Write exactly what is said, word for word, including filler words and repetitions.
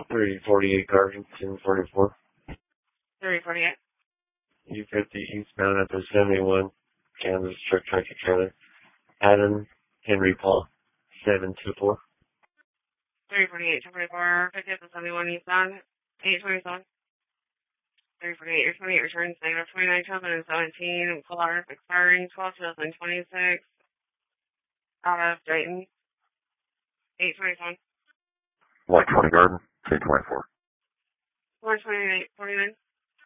three forty-eight Garden, ten forty-four. three forty-eight. U fifty eastbound at the seventy-one, Kansas truck tractor trailer. Adam Henry Paul, seven two four. three forty-eight, two forty-four, fifty at the seventy-one eastbound, eight twenty-seven. three forty-eight, your twenty-eight returns, negative twenty-nine, two thousand seventeen, full hours expiring twelve twenty twenty-six, out of Dayton, eight twenty-seven. one twenty Garden, ten twenty-four. one twenty-eight forty-nine.